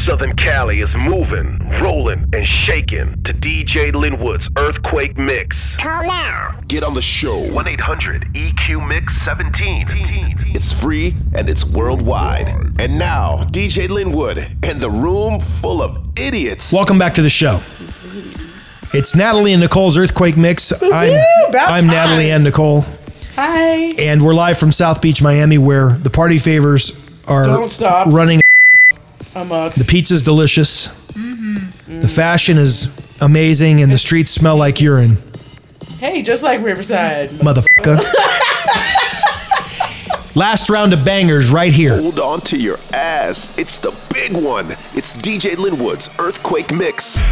Southern Cali is moving, rolling, and shaking to DJ Linwood's Earthquake Mix. Call now. Get on the show. 1-800-EQ-MIX-17. It's free and it's worldwide. And now, DJ Linwood and the room full of idiots. Welcome back to the show. It's Natalie and Nicole's Earthquake Mix. I'm Natalie and Nicole. Hi. And we're live from South Beach, Miami, where the party favors are running amok. The pizza's delicious. The fashion is amazing, and the streets smell like urine. Hey, just like Riverside. Motherfucker. Last round of bangers right here. Hold on to your ass. It's the big one. It's DJ Linwood's Earthquake Mix.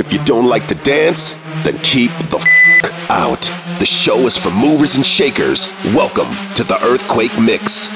If you don't like to dance, then keep the f out. The show is for movers and shakers. Welcome to the Earthquake Mix.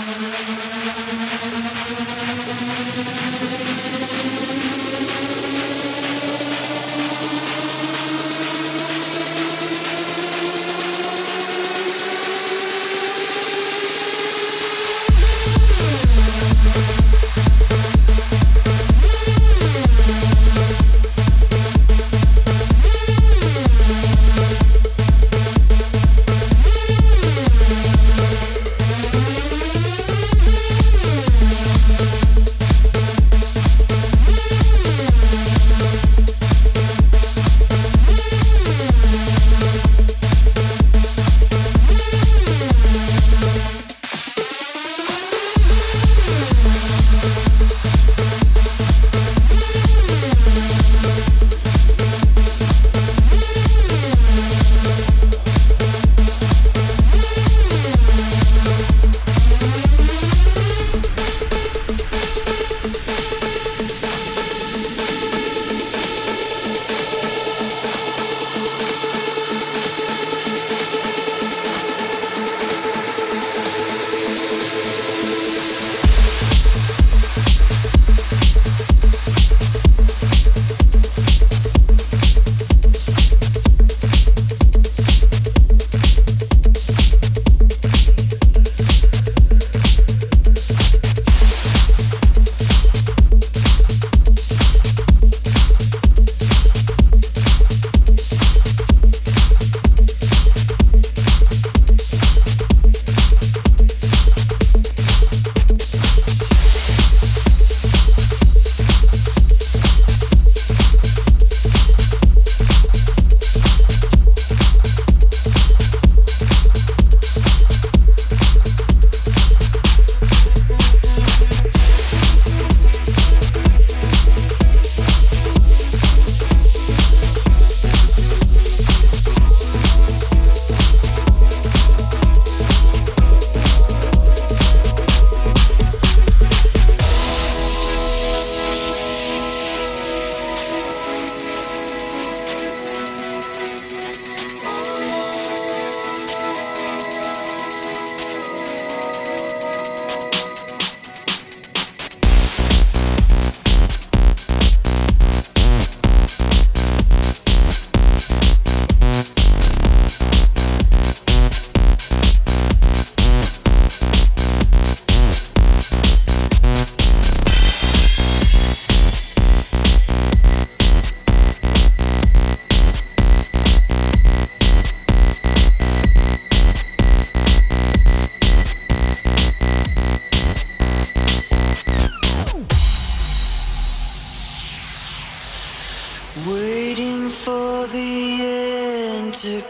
Waiting for the end to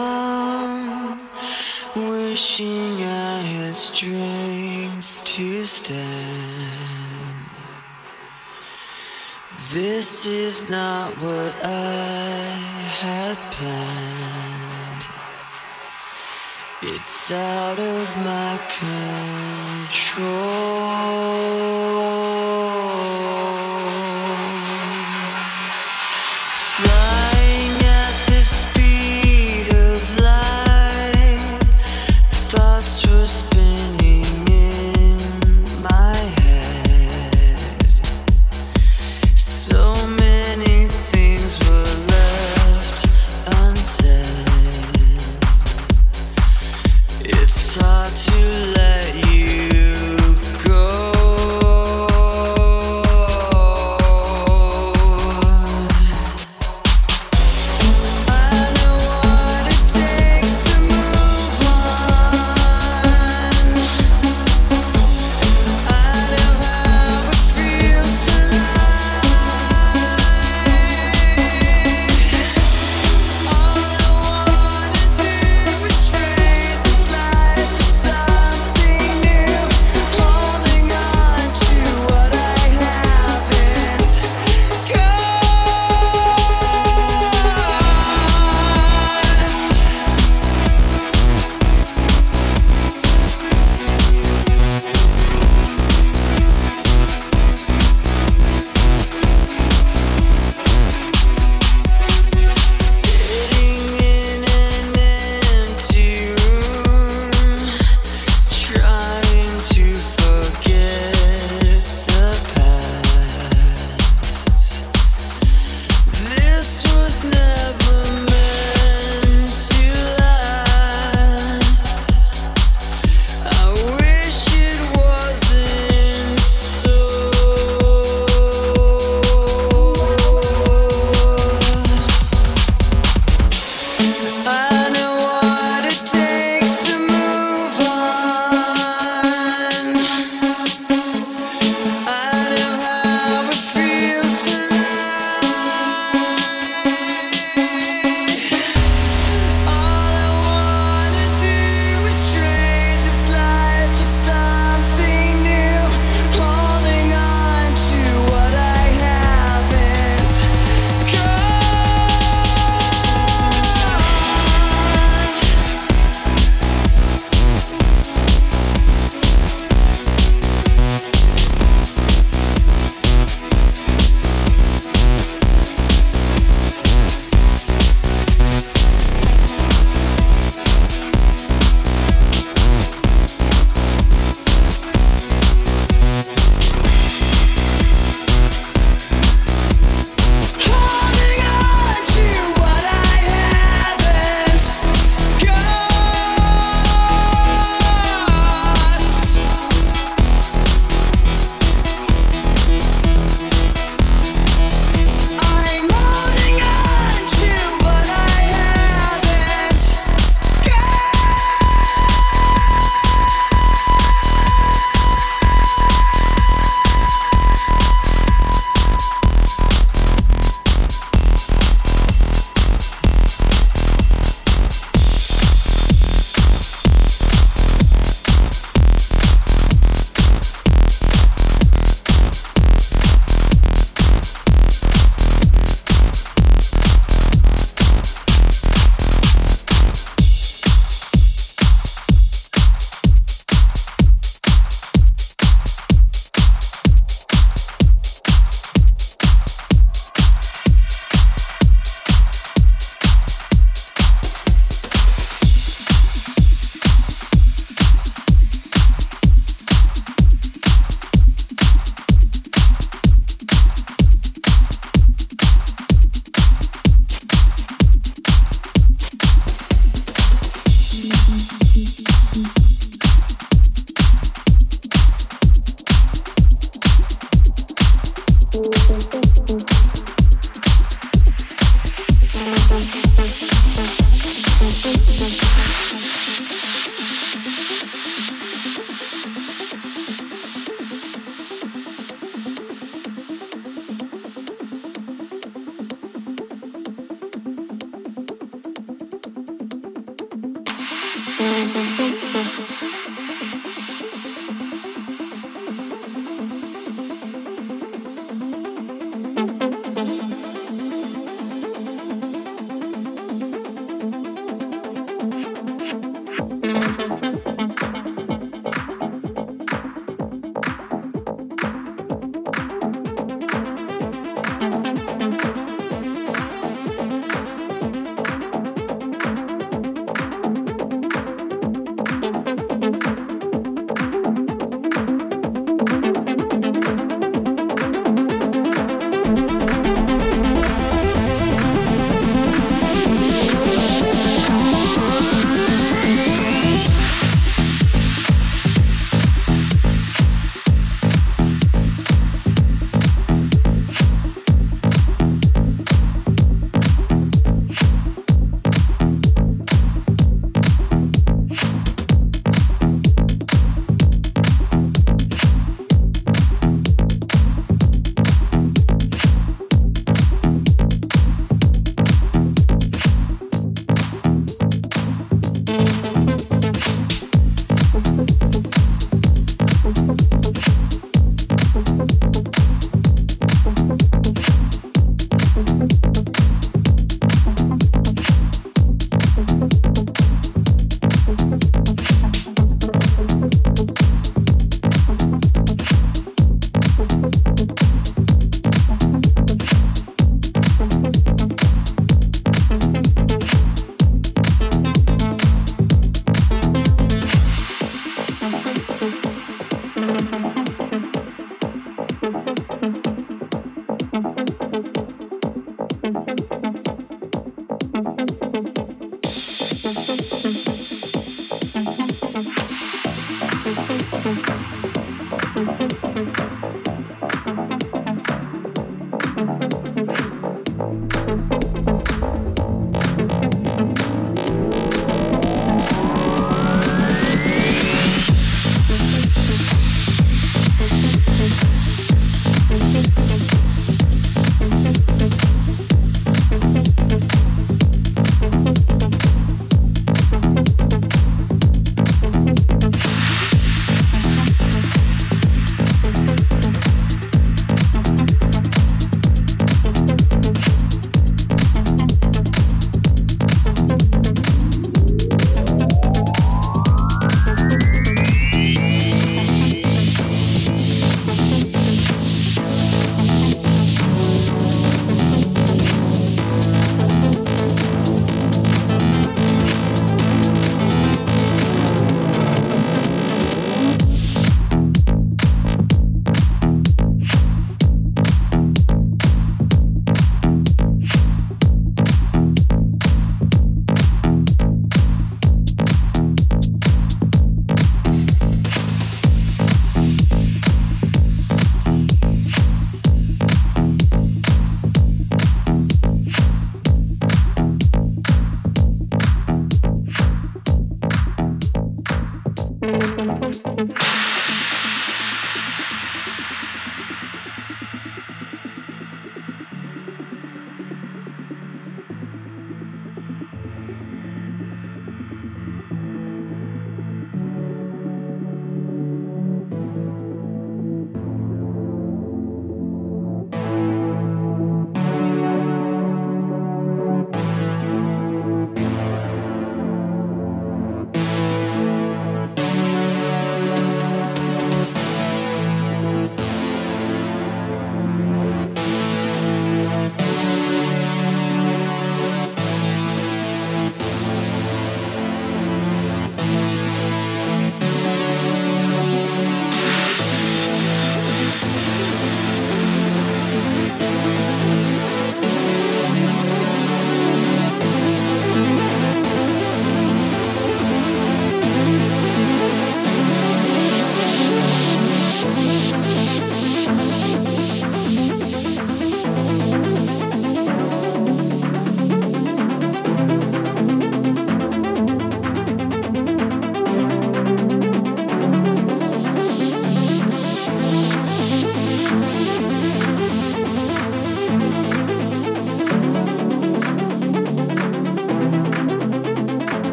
come, wishing I had strength to stand. This is not what I had planned. It's out of my control. Flying at the speed of light, thoughts were spinning in my head. So many things were left unsaid. It's hard to let you go. Side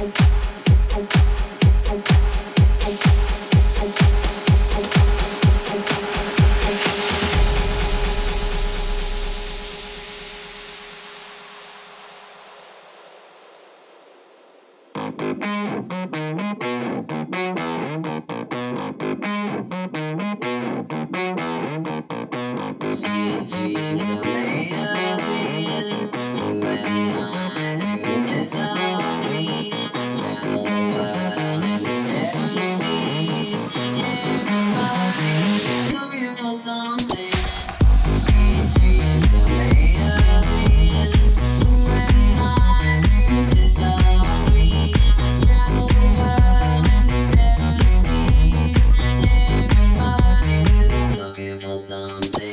Sweet dreams are made of this. You and I do disagree. I travel the world in 7 seas. Everybody's looking for something. Sweet dreams are made of this. You and I do disagree. I travel the world in 7 seas. Everybody's looking for something.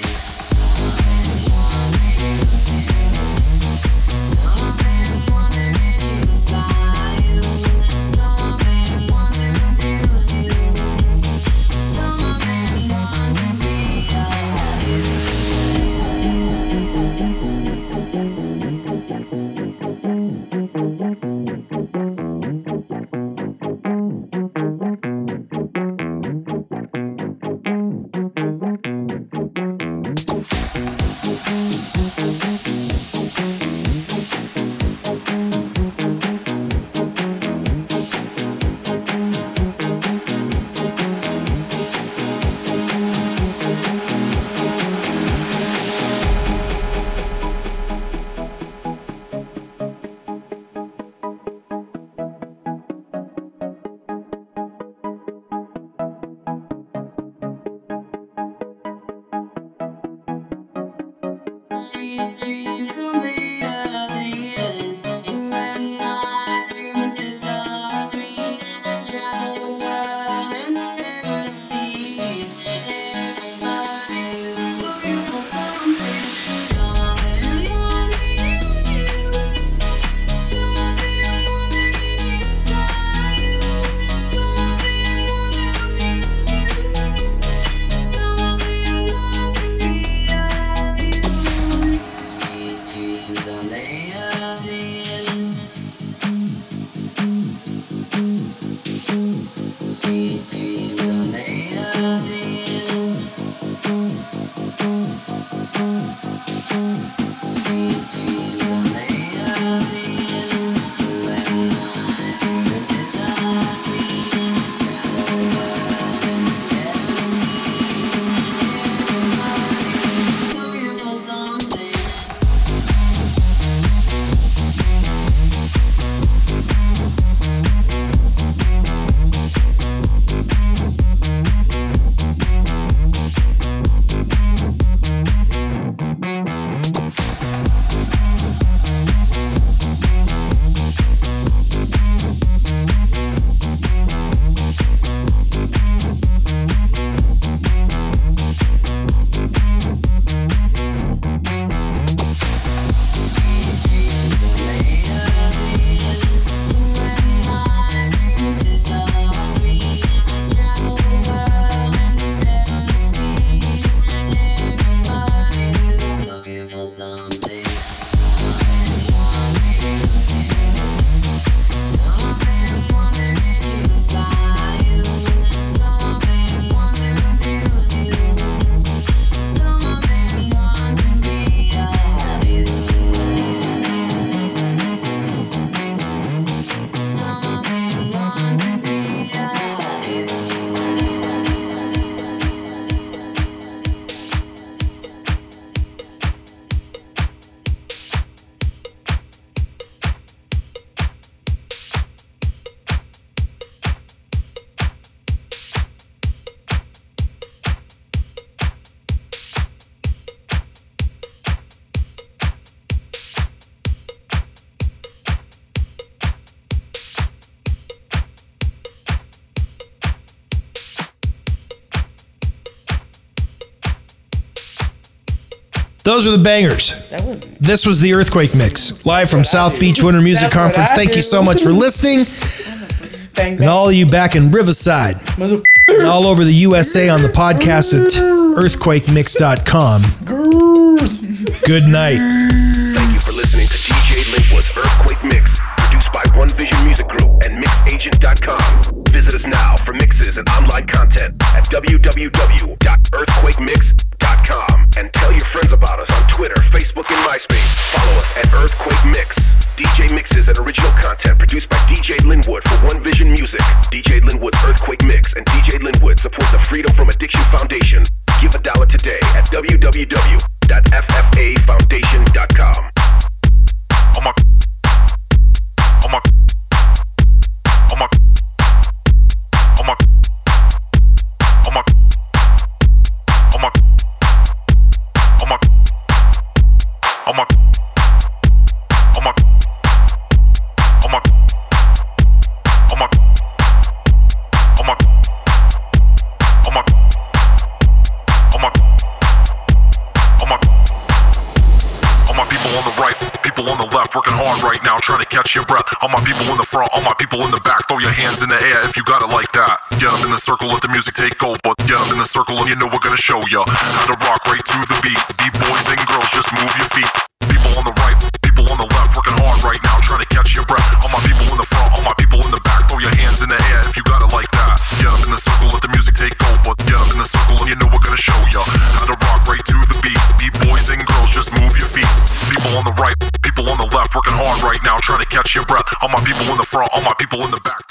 Sweet dreams are made of this. You and I do disagree. I travel the world in 7 seas. Everybody's looking for something. Something want to use you. Something want to use by you. Something want to amuse you. Something want to be of you. Sweet dreams are made of this. Sweet dreams are made of this. Sweet dreams are made of this. You and I do disagree. I travel the world in 7 seas. Everybody's looking for something. Those were the bangers. This was the Earthquake Mix, live from South Beach Winter Music Conference. Thank you so much for listening. And all of you back in Riverside, and all over the USA on the podcast at earthquakemix.com. Good night. Thank you for listening to DJ Lingwa's Earthquake Mix, produced by One Vision Music Group and www.earthquakemix.com. Visit us now for mixes and online content at www.earthquakemix.com. And tell your friends about us on Twitter, Facebook, and MySpace. Follow us at Earthquake Mix. DJ mixes and original content produced by DJ Linwood for One Vision Music. DJ Linwood's Earthquake Mix and DJ Linwood support the Freedom from Addiction Foundation. Give $1 today at www.ffafoundation.com. Working hard right now, trying to catch your breath. All my people in the front, all my people in the back. Throw your hands in the air if you got it like that. Get up in the circle, let the music take over. Get up in the circle and you know we're gonna show ya how to rock right to the beat. B-boys and girls, just move your feet. People on the right, people on the left, working hard right now, trying to catch your breath. All my people in the front, all my people in the back. Throw your hands in the air if you got it like that. Get up in the circle, let the music take over. Get up in the circle and you know we're gonna show ya how to rock right to the beat. B-boys and girls, just move your feet. People on the right, people on the left, working hard right now, trying to catch your breath. All my people in the front, all my people in the back.